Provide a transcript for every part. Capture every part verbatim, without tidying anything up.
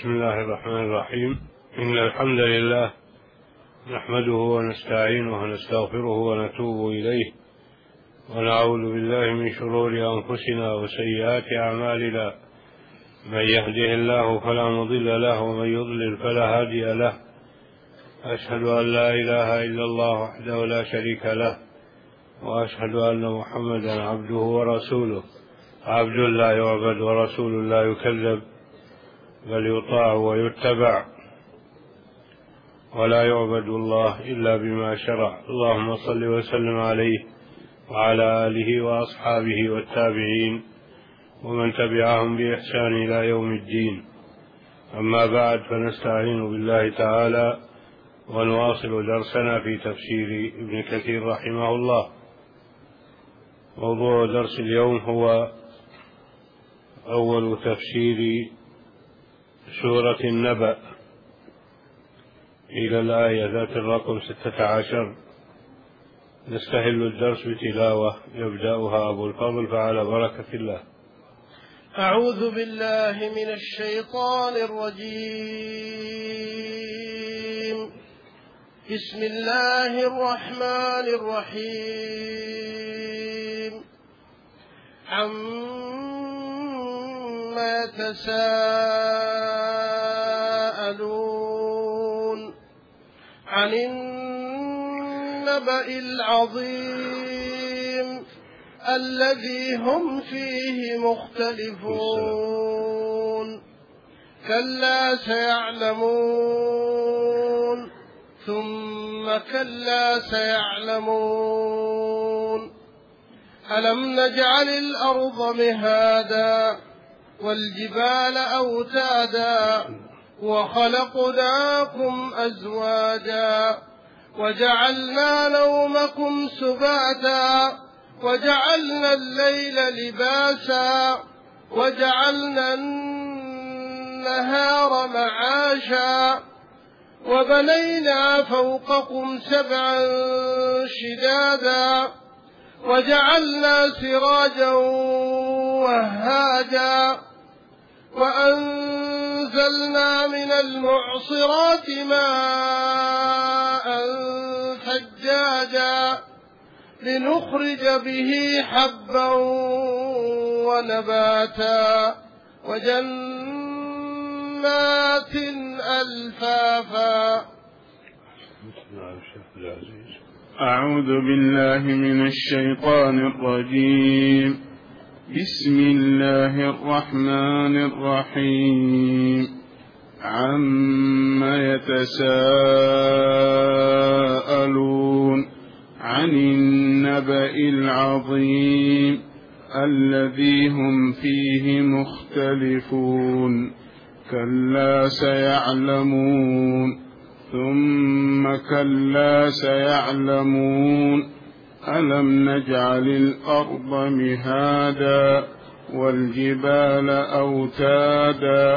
بسم الله الرحمن الرحيم. إن الحمد لله نحمده ونستعينه ونستغفره ونتوب إليه ونعوذ بالله من شرور أنفسنا وسيئات أعمالنا. من يهده الله فلا مضل له ومن يضلل فلا هادي له. أشهد أن لا إله إلا الله وحده لا شريك له وأشهد أن محمدا عبده ورسوله. عبد لا يعبد ورسول لا يكذب بل يطاع ويتبع ولا يعبد الله إلا بما شرع. اللهم صل وسلم عليه وعلى آله وأصحابه والتابعين ومن تبعهم بإحسان إلى يوم الدين. أما بعد، فنستعين بالله تعالى ونواصل درسنا في تفسير ابن كثير رحمه الله. موضوع درس اليوم هو أول تفسير سورة النبأ إلى الآية ذات الرقم ستة عشر. نستهل الدرس بتلاوة يبدأها أبو الفضل فعلى بركة الله. أعوذ بالله من الشيطان الرجيم. بسم الله الرحمن الرحيم. عما يتساءلون عن النبأ العظيم الذي هم فيه مختلفون. كلا سيعلمون ثم كلا سيعلمون. ألم نجعل الأرض مهادا والجبال أوتادا وخلقناكم أزواجا وجعلنا نومكم سباتا وجعلنا الليل لباسا وجعلنا النهار معاشا وبنينا فوقكم سبعا شدادا وجعلنا سراجا وهاجا وأنزلنا من المعصرات ماء ثجاجا لنخرج به حبا ونباتا وجنات ألفافا. أعوذ بالله من الشيطان الرجيم. بسم الله الرحمن الرحيم. عما يتساءلون عن النبأ العظيم الذي هم فيه مختلفون. كلا سيعلمون ثم كلا سيعلمون. ألم نجعل الأرض مهادا والجبال أوتادا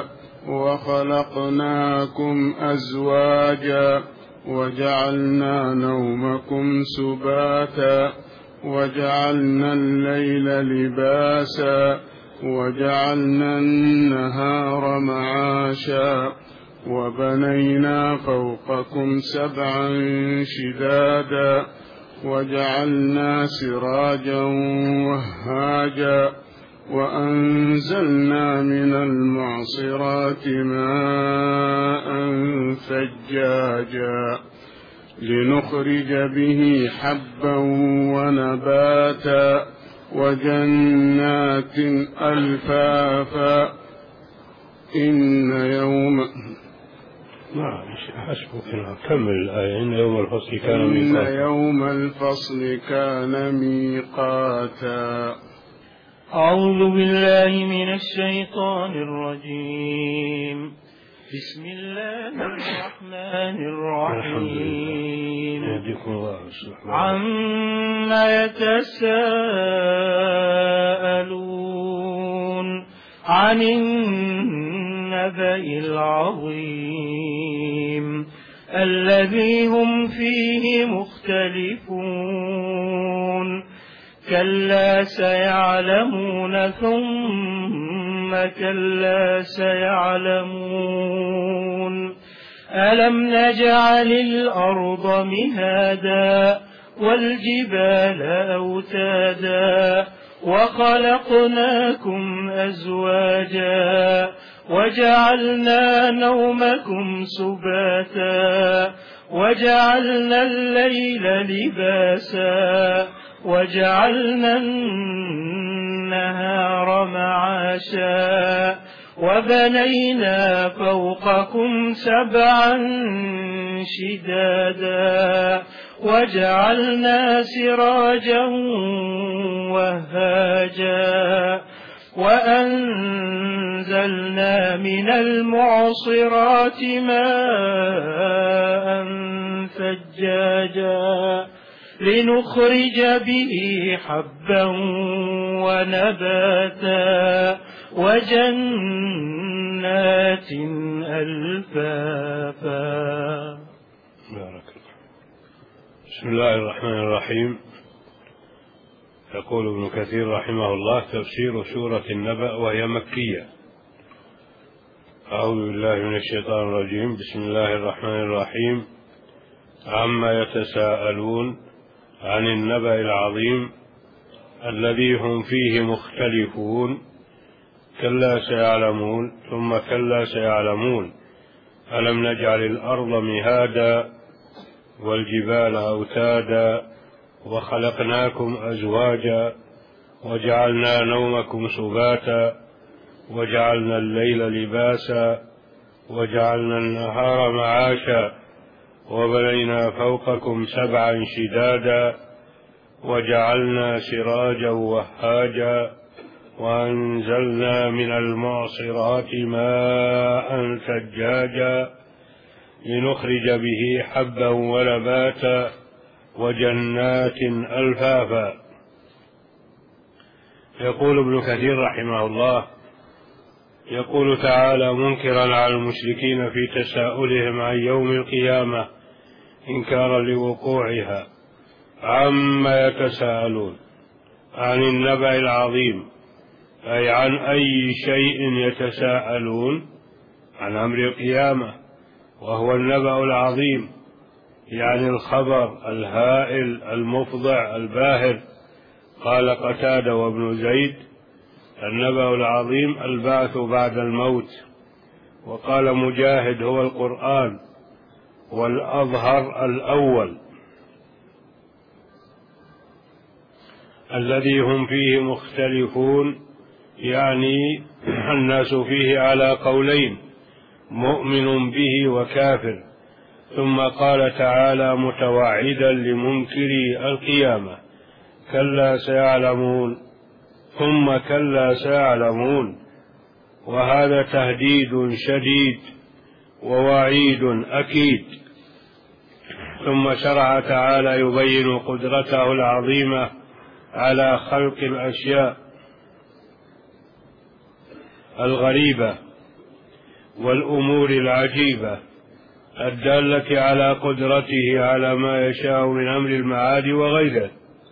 وخلقناكم أزواجا وجعلنا نومكم سباتا وجعلنا الليل لباسا وجعلنا النهار معاشا وبنينا فوقكم سبعا شدادا وجعلنا سراجا وهاجا وأنزلنا من المعصرات ماء ثجاجا لنخرج به حبا ونباتا وجنات ألفافا. إن يوم نعم حسبك. كمل الآية. إن يوم الفصل كان إن ميقاتا. يوم الفصل كان ميقاتا. أعوذ بالله من الشيطان الرجيم. بسم الله الرحمن الرحيم. عما يتساءلون عن النبأ العظيم الذي هم فيه مختلفون. كلا سيعلمون ثم ثم كلا سيعلمون ألم نجعل الأرض مهادا والجبال أوتادا وخلقناكم أزواجا وجعلنا نومكم سباتا وجعلنا الليل لباسا وجعلنا النهار معاشا وبنينا فوقكم سبعا شدادا وجعلنا سراجا وهاجا وأنزلنا من المعصرات ماء ثجاجا لنخرج به حبا ونباتا وجنات ألفافا. بارك الله. بسم الله الرحمن الرحيم. يقول ابن كثير رحمه الله: تفسير سورة النبأ وهي مكية. أعوذ بالله من الشيطان الرجيم. بسم الله الرحمن الرحيم. عما يتساءلون عن النبأ العظيم الذي هم فيه مختلفون كلا سيعلمون ثم كلا سيعلمون ألم نجعل الأرض مهادا والجبال أوتادا وخلقناكم أزواجا وجعلنا نومكم سباتا وجعلنا الليل لباسا وجعلنا النهار معاشا وبنينا فوقكم سبعا شدادا وجعلنا سراجا وهاجا وأنزلنا من المعصرات ماء ثجاجا لنخرج به حبا ونباتا وجنات ألفافا. يقول ابن كثير رحمه الله: يقول تعالى منكرا على المشركين في تساؤلهم عن يوم القيامة إنكارا لوقوعها: عما يتساءلون عن النبأ العظيم، أي عن أي شيء يتساءلون؟ عن أمر القيامة، وهو النبأ العظيم، يعني الخبر الهائل المفضع الباهر. قال قتادة وابن زيد: النبأ العظيم البعث بعد الموت. وقال مجاهد: هو القرآن، والأظهر الأول الذي هم فيه مختلفون، يعني الناس فيه على قولين: مؤمن به وكافر. ثم قال تعالى متوعدا لمنكري القيامة: كلا سيعلمون ثم كلا سيعلمون. وهذا تهديد شديد ووعيد أكيد. ثم شرع تعالى يبين قدرته العظيمة على خلق الأشياء الغريبة والأمور العجيبة الدالة على قدرته على ما يشاء من أمر المعاد وغيره.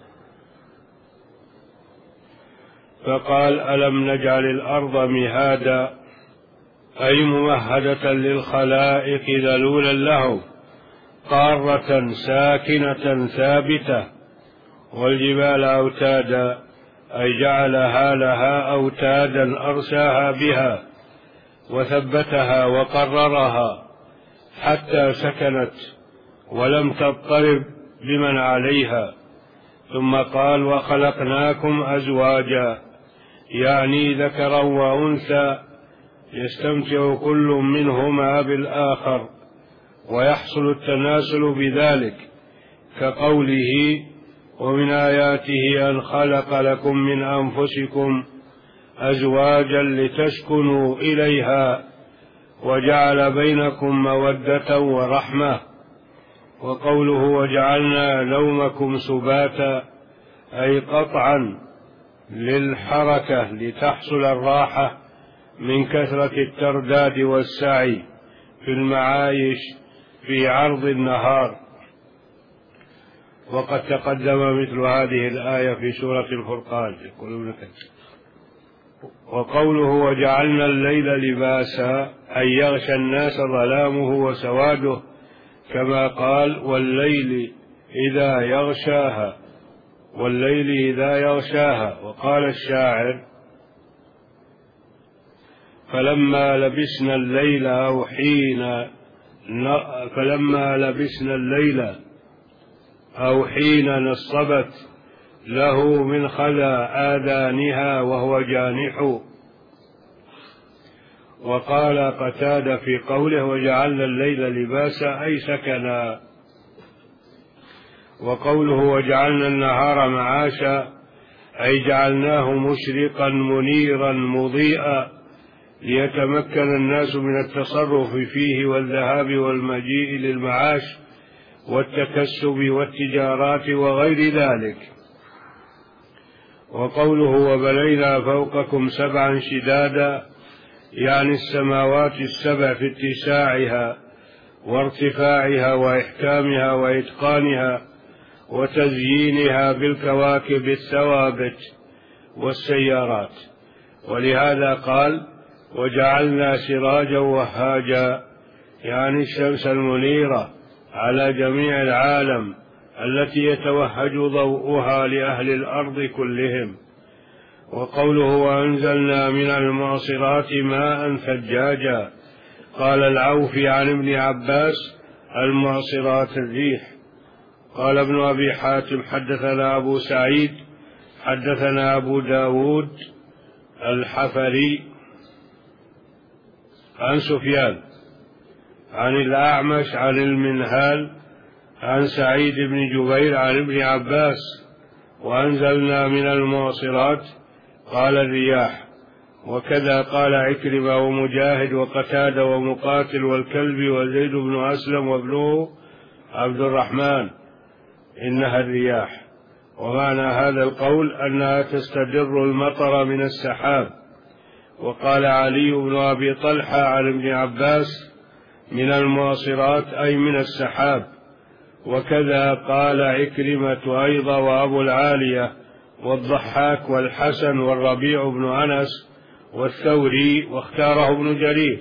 فقال: ألم نجعل الأرض مهادا، أي ممهدة للخلائق ذلولا له، قارة ساكنة ثابتة، والجبال أوتادا، أي جعلها لها أوتادا أرساها بها وثبتها وقررها حتى سكنت ولم تضطرب بمن عليها. ثم قال: وخلقناكم أزواجا، يعني ذكرا وأنثى يستمتع كل منهما بالآخر ويحصل التناسل بذلك، كقوله: ومن آياته أن خلق لكم من أنفسكم أزواجا لتسكنوا إليها وجعل بينكم مودة ورحمة. وقوله: وجعلنا نومكم سباتا، أي قطعا للحركة لتحصل الراحة من كثرة الترداد والسعي في المعايش في عرض النهار. وقد تقدم مثل هذه الآية في سورة الفرقان. يقول ابن كثير: وقوله وجعلنا الليل لباسا أي يغشى الناس ظلامه وسواده، كما قال والليل إذا يغشاها والليل إذا يغشاها. وقال الشاعر فلما لبسنا الليل أو حين فلما لبسنا الليل أو حين نصبت له من خلا آذانها وهو جانح. وقال قتادة في قوله وجعلنا الليل لباسا أي سكنا. وقوله وجعلنا النهار معاشا أي جعلناه مشرقا منيرا مضيئا ليتمكن الناس من التصرف فيه والذهاب والمجيء للمعاش والتكسب والتجارات وغير ذلك. وقوله وبنينا فوقكم سبعا شدادا يعني السماوات السبع في اتساعها وارتفاعها وإحكامها وإتقانها وتزيينها بالكواكب الثوابت والسيارات. ولهذا قال وجعلنا سراجا وهاجا يعني الشمس المنيرة على جميع العالم التي يتوهج ضوءها لأهل الأرض كلهم. وقوله وأنزلنا من المعصرات ماء ثجاجا قال العوفي عن ابن عباس المعصرات الريح. قال ابن أبي حاتم حدثنا أبو سعيد حدثنا أبو داود الحفري عن سفيان عن الأعمش عن المنهال عن سعيد بن جبير عن ابن عباس وأنزلنا من المعصرات قال الرياح. وكذا قال عكرمة ومجاهد وقتادة ومقاتل والكلب وزيد بن أسلم وابنه عبد الرحمن إنها الرياح. ومعنى هذا القول أنها تستدر المطر من السحاب. وقال علي بن أبي طلحة عن ابن عباس من المعصرات أي من السحاب. وكذا قال عكرمة أيضا وأبو العالية والضحاك والحسن والربيع بن أنس والثوري واختاره ابن جرير.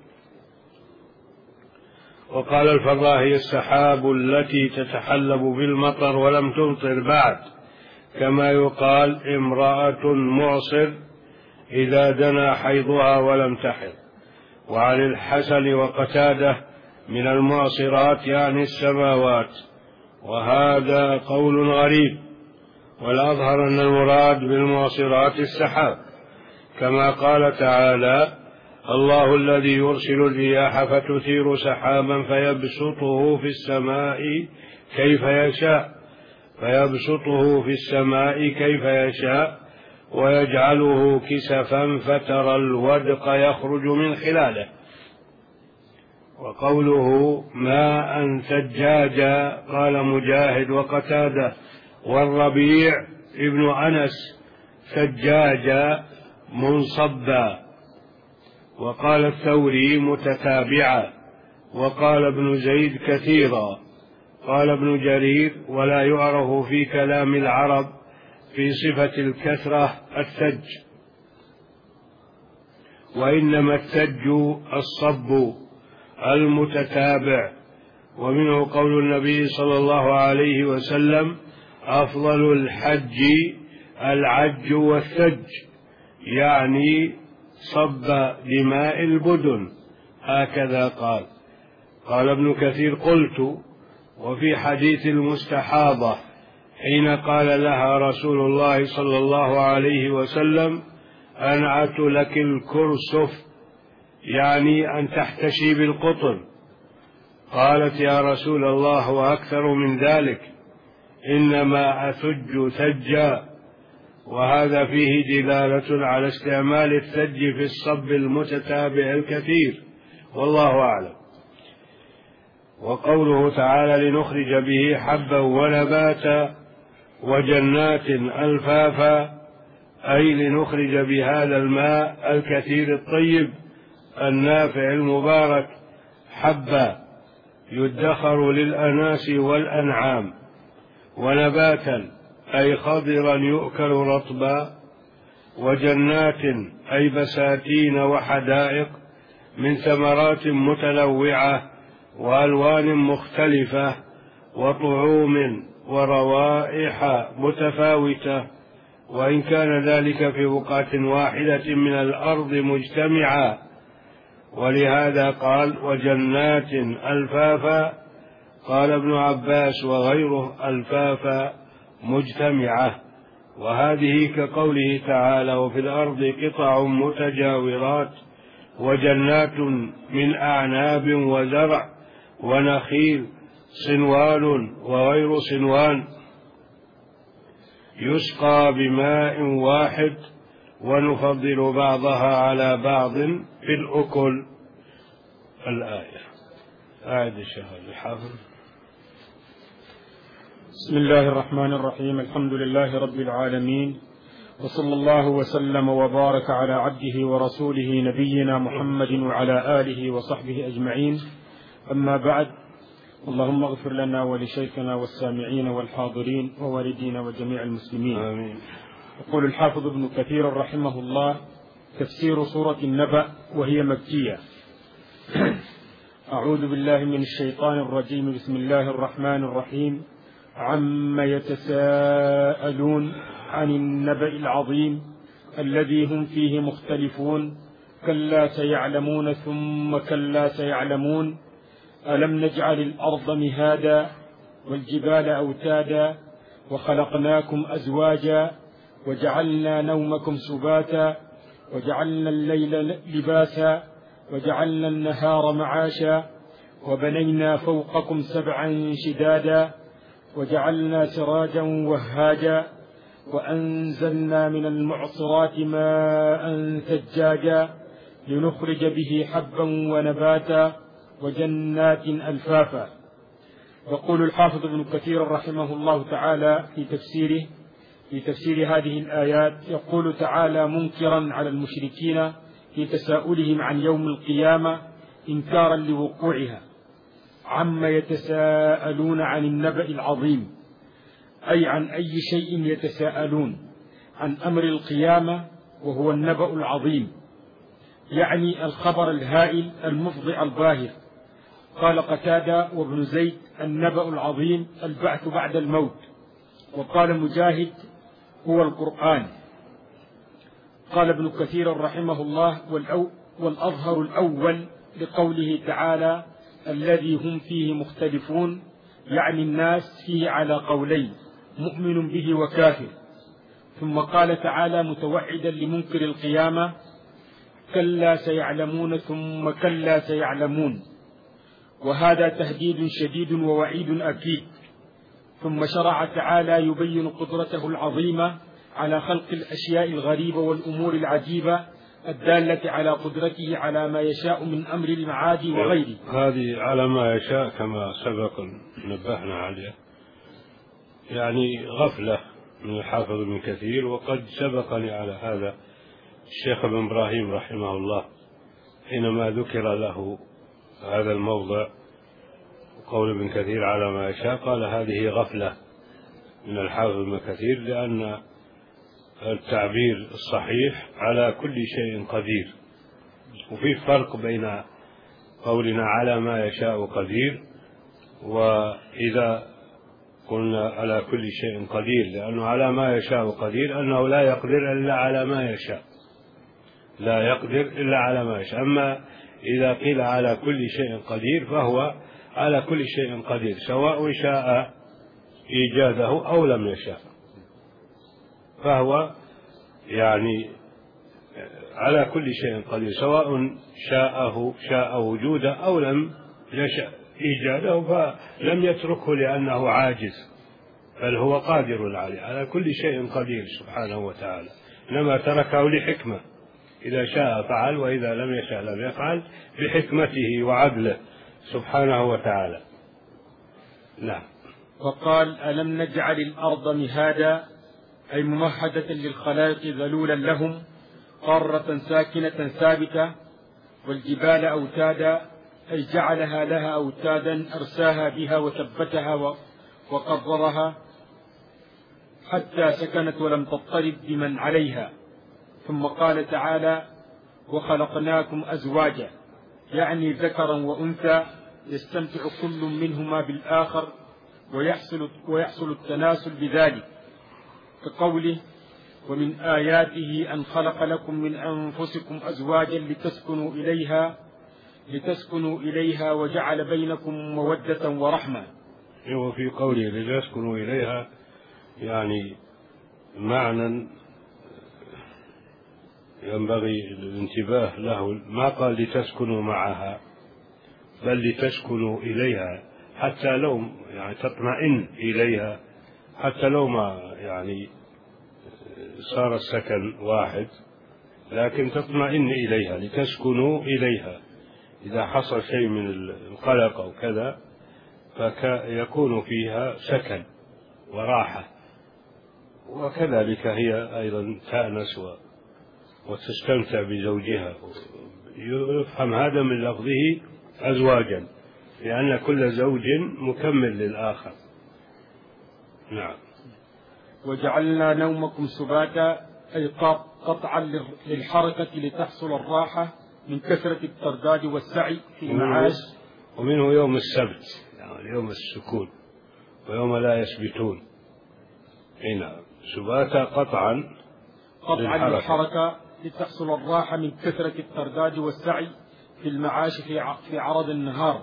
وقال الفراء هي السحاب التي تتحلب بالمطر ولم تمطر بعد، كما يقال امرأة معصر إذا دنا حيضها ولم تحض. وعن الحسن وقتادة من المعصرات يعني السماوات، وهذا قول غريب، والأظهر أن المراد بالمعصرات السحاب، كما قال تعالى الله الذي يرسل الرياح فتثير سحابا فيبسطه في السماء كيف يشاء فيبسطه في السماء كيف يشاء ويجعله كسفا فترى الودق يخرج من خلاله. وقوله ماء ثجاجا قال مجاهد وقتادة والربيع ابن أنس ثجاجا منصبا. وقال الثوري متتابعا. وقال ابن زيد كثيرا. قال ابن جرير ولا يعرف في كلام العرب في صفة الكثرة الثج، وإنما الثج الصب المتتابع. ومنه قول النبي صلى الله عليه وسلم أفضل الحج العج والثج، يعني صب دماء البدن، هكذا قال. قال ابن كثير قلت وفي حديث المستحاضة حين قال لها رسول الله صلى الله عليه وسلم أنعت لك الكرسف، يعني أن تحتشي بالقطن، قالت يا رسول الله وأكثر من ذلك، إنما أثج ثجا. وهذا فيه دلالة على استعمال الثج في الصب المتتابع الكثير، والله أعلم. وقوله تعالى لنخرج به حبا ونباتا وجنات ألفافا، أي لنخرج بهذا الماء الكثير الطيب النافع المبارك حبا يدخر للأناس والأنعام، ونباتا أي خضرا يؤكل رطبا، وجنات أي بساتين وحدائق من ثمرات متنوعة وألوان مختلفة وطعوم وروائح متفاوتة، وإن كان ذلك في بقعة واحدة من الأرض مجتمعا. ولهذا قال وجنات ألفافا، قال ابن عباس وغيره ألفافا مجتمعة، وهذه كقوله تعالى وفي الأرض قطع متجاورات وجنات من أعناب وزرع ونخيل صنوان وغير صنوان يسقى بماء واحد ونفضل بعضها على بعض في الأكل. الآية. أعد الشهر الحافظ. بسم الله الرحمن الرحيم. الحمد لله رب العالمين، وصلى الله وسلم وبارك على عبده ورسوله نبينا محمد وعلى آله وصحبه أجمعين. أما بعد، اللهم اغفر لنا ولشيخنا والسامعين والحاضرين ووالدينا وجميع المسلمين. آمين. يقول الحافظ ابن كثير رحمه الله: تفسير سورة النبأ وهي مكية. أعوذ بالله من الشيطان الرجيم. بسم الله الرحمن الرحيم. عم يتساءلون عن النبأ العظيم الذي هم فيه مختلفون كلا سيعلمون ثم كلا سيعلمون ألم نجعل الأرض مهادا والجبال أوتادا وخلقناكم أزواجا وجعلنا نومكم سباتا وجعلنا الليل لباسا وجعلنا النهار معاشا وبنينا فوقكم سبعا شدادا وجعلنا سراجا وهاجا وأنزلنا من المعصرات ماء ثجاجا لنخرج به حبا ونباتا وجنات ألفافا. يقول الحافظ ابن كثير رحمه الله تعالى في تفسيره في تفسير هذه الآيات، يقول تعالى منكرا على المشركين في تساؤلهم عن يوم القيامة إنكارا لوقوعها: عما يتساءلون عن النبأ العظيم، أي عن أي شيء يتساءلون؟ عن أمر القيامة وهو النبأ العظيم، يعني الخبر الهائل المفضع الباهر. قال قتادة وابن زيد: النبأ العظيم البعث بعد الموت. وقال مجاهد: هو القرآن. قال ابن كثير رحمه الله: والأظهر الأول لقوله تعالى الذي هم فيه مختلفون، يعني الناس فيه على قولين: مؤمن به وكافر. ثم قال تعالى متوعدا لمنكر القيامة: كلا سيعلمون ثم كلا سيعلمون. وهذا تهديد شديد ووعيد أكيد. ثم شرع تعالى يبين قدرته العظيمة على خلق الأشياء الغريبة والأمور العجيبة الدالة على قدرته على ما يشاء من أمر المعاد وغيره. هذه على ما يشاء كما سبق نبهنا عليه، يعني غفلة من الحافظ ابن كثير، وقد سبقني على هذا الشيخ ابن إبراهيم رحمه الله حينما ذكر له هذا الموضع قول ابن كثير على ما يشاء، قال هذه غفلة من الحافظ ابن كثير، لأن التعبير الصحيح على كل شيء قدير. وفي فرق بين قولنا على ما يشاء قدير، وإذا قلنا على كل شيء قدير، لأنه على ما يشاء قدير أنه لا يقدر إلا على ما يشاء، لا يقدر إلا على ما يشاء. أما إذا قيل على كل شيء قدير فهو على كل شيء قدير، سواء شاء إيجاده أو لم يشاء، فهو يعني على كل شيء قدير، سواء شاءه شاء وجوده أو لم يشاء إيجاده، فلم يتركه لأنه عاجز، بل هو قادر عليه، على كل شيء قدير سبحانه وتعالى، إنما تركه لحكمة، إذا شاء فعل وإذا لم يشاء لم يفعل، بحكمته وعدله سبحانه وتعالى. نعم. وقال ألم نجعل الأرض مهادا، أي ممهدة للخلائق ذلولا لهم، قارة ساكنة ثابتة، والجبال أوتادا، أي جعلها لها أوتادا أرساها بها وثبتها وقررها حتى سكنت ولم تضطرب بمن عليها. ثم قال تعالى وخلقناكم أزواجا، يعني ذكرا وأنثى يستمتع كل منهما بالآخر ويحصل, ويحصل التناسل بذلك، كقوله ومن آياته أن خلق لكم من أنفسكم أزواجا لتسكنوا إليها لتسكنوا إليها وجعل بينكم مودة ورحمة. وفي قوله لتسكنوا إليها يعني معنى ينبغي الانتباه له، ما قال لتسكنوا معها بل لتسكنوا إليها، حتى لو يعني تطمئن إليها، حتى لو ما يعني صار السكن واحد لكن تطمئن إليها، لتسكنوا إليها. إذا حصل شيء من القلق أو كذا فيكون فيها سكن وراحة، وكذلك هي أيضا تأنس وتستمتع بزوجها. يفهم هذا من لفظه أزواجا، لأن كل زوج مكمل للآخر. نعم. وجعلنا نومكم سباتا، أي قطعا للحركة لتحصل الراحة من كثرة الترداد والسعي في المعاش. ومنه يوم السبت يعني يوم السكون، ويوم لا يسبتون. هنا سباتا قطعا قطعا للحركة لتحصل الراحة من كثرة الترداد والسعي في المعاش في عرض النهار.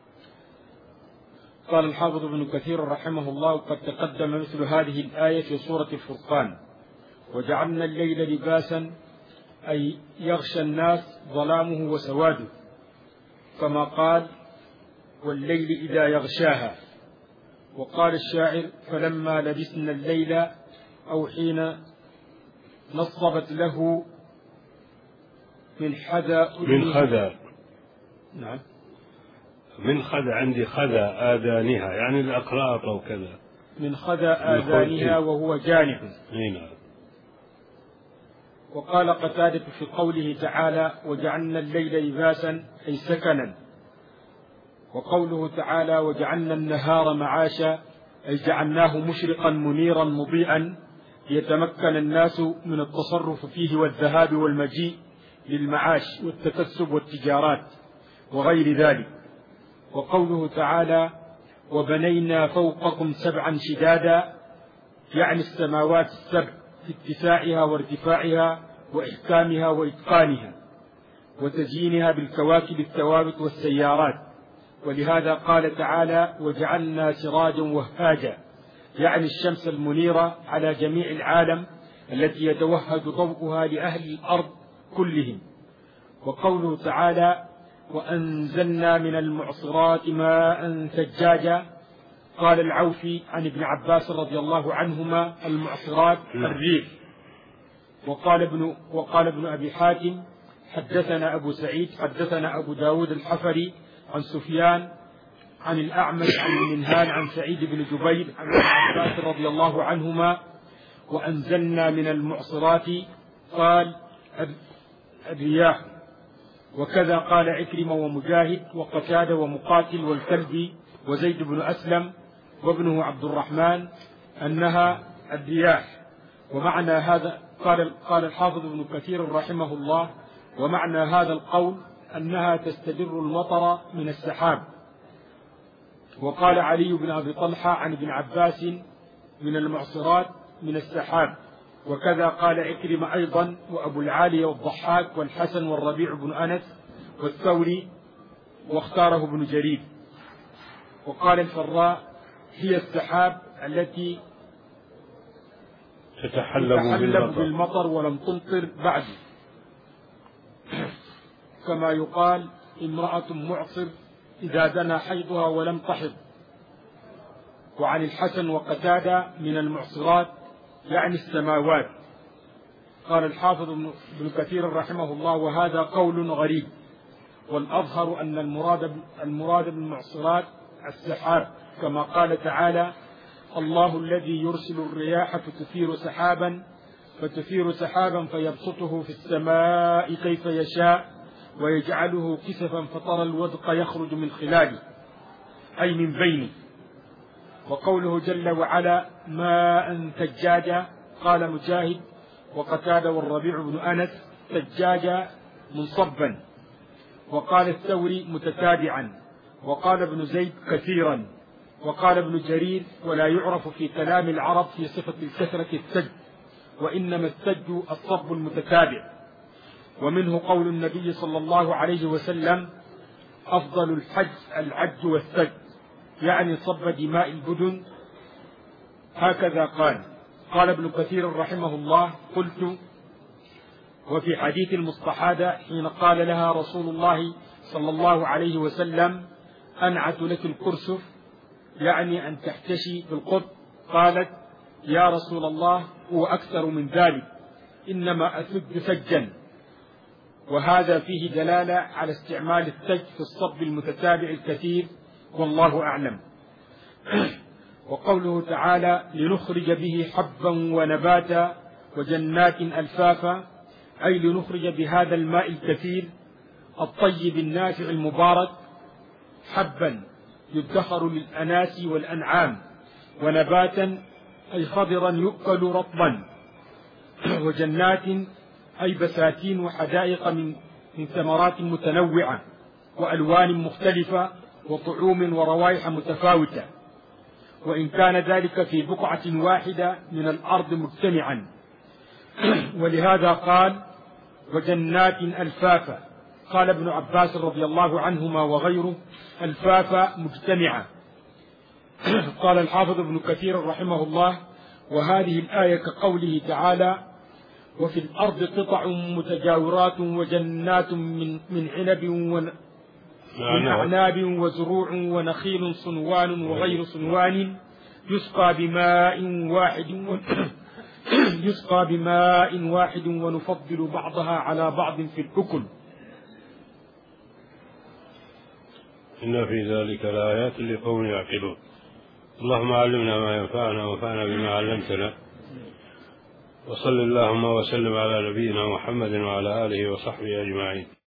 قال الحافظ ابن كثير رحمه الله قد تقدم مثل هذه الآية في سورة الفرقان: وجعلنا الليل لباسا، أي يغشى الناس ظلامه وسواده، كما قال والليل إذا يغشاها. وقال الشاعر فلما لبسنا الليل، أو حين نصبت له من حذا من خذا. نعم من خذا، عندي خذا آذانها يعني الأقراط أو كذا، من خذا آذانها وهو جانح. نعم. وقال قتادة في قوله تعالى وجعلنا الليل لباسا، أي سكنا. وقوله تعالى وجعلنا النهار معاشا، أي جعلناه مشرقا منيرا مضيئا ليتمكن الناس من التصرف فيه والذهاب والمجيء للمعاش والتكسب والتجارات وغير ذلك. وقوله تعالى وبنينا فوقكم سبعا شدادا، يعني السماوات السبع في اتساعها وارتفاعها وإحكامها وإتقانها وتزيينها بالكواكب الثوابت والسيارات. ولهذا قال تعالى وجعلنا سراجا وهاجا، يعني الشمس المنيرة على جميع العالم التي يتوهج ضوءها لأهل الأرض كلهم. وقوله تعالى وأنزلنا من المعصرات ماء ثجاجا، قال العوفي عن ابن عباس رضي الله عنهما المعصرات الريح. وقال ابن, وقال ابن أبي حاتم حدثنا أبو سعيد حدثنا أبو داود الحفري عن سفيان عن الأعمش عن المنهال عن سعيد بن جبير عن ابن عباس رضي الله عنهما وأنزلنا من المعصرات قال الرياح. وكذا قال عكرمة ومجاهد وقتادة ومقاتل والكلبي وزيد بن أسلم وابنه عبد الرحمن أنها الرياح. ومعنى هذا قال, قال الحافظ ابن كثير رحمه الله ومعنى هذا القول أنها تستدر المطر من السحاب. وقال علي بن أبي طلحة عن ابن عباس من المعصرات من السحاب. وكذا قال عكرمة أيضا وأبو العالي والضحاك والحسن والربيع بن أنس والثوري، واختاره ابن جرير. وقال الفراء هي السحاب التي تتحلب, تتحلب بالمطر ولم تمطر بعد، كما يقال امرأة معصر إذا دنا حيضها ولم تحض. وعن الحسن وقتادة من المعصرات يعني السماوات. قال الحافظ ابن كثير رحمه الله وهذا قول غريب، والأظهر أن المراد المراد بالمعصرات السحاب، كما قال تعالى الله الذي يرسل الرياح فتثير سحابا فتثير سحابا فيبسطه في السماء كيف يشاء ويجعله كسفا فترى الودق يخرج من خلاله، أي من بينه. وقوله جل وعلا ماء ثجاجا قال مجاهد وقتادة والربيع بن أنس سجاجا منصبا، وقال الثوري متتابعا، وقال ابن زيد كثيرا، وقال ابن جرير ولا يعرف في كلام العرب في صفة الكثرة السج، وإنما السج الصب المتتابع. ومنه قول النبي صلى الله عليه وسلم أفضل الحج العج والسج، يعني صب دماء البدن، هكذا قال. قال ابن كثير رحمه الله: قلت: وفي حديث المصطحادة حين قال لها رسول الله صلى الله عليه وسلم أنعت لك الكرسف، يعني أن تحتشي بالقط، قالت: يا رسول الله هو أكثر من ذلك، إنما أسد سجا. وهذا فيه دلالة على استعمال السج في الصب المتتابع الكثير، والله أعلم. وقوله تعالى: لنخرج به حبا ونباتا وجنات ألفافا، أي لنخرج بهذا الماء الكثير الطيب النافع المبارك حبا يدخر للأناس والأنعام، ونباتا أي خضرا يؤكل رطبا، وجنات أي بساتين وحدائق من من ثمرات متنوعة وألوان مختلفة وطعوم وروائح متفاوتة، وإن كان ذلك في بقعة واحدة من الأرض مجتمعا. ولهذا قال: وجنات ألفافا. قال ابن عباس رضي الله عنهما وغيره: ألفافا مجتمعة. قال الحافظ ابن كثير رحمه الله: وهذه الآية كقوله تعالى: وفي الأرض قطع متجاورات وجنات من من عنب من أعناب وزروع ونخيل صنوان وغير صنوان يسقى بماء واحد يسقى بماء واحد ونفضل بعضها على بعض في الأكل. إن في ذلك لآيات لقوم يعقلون. اللهم علمنا ما ينفعنا وانفعنا بما علمتنا، وصل اللهم وسلم على نبينا محمد وعلى آله وصحبه أجمعين.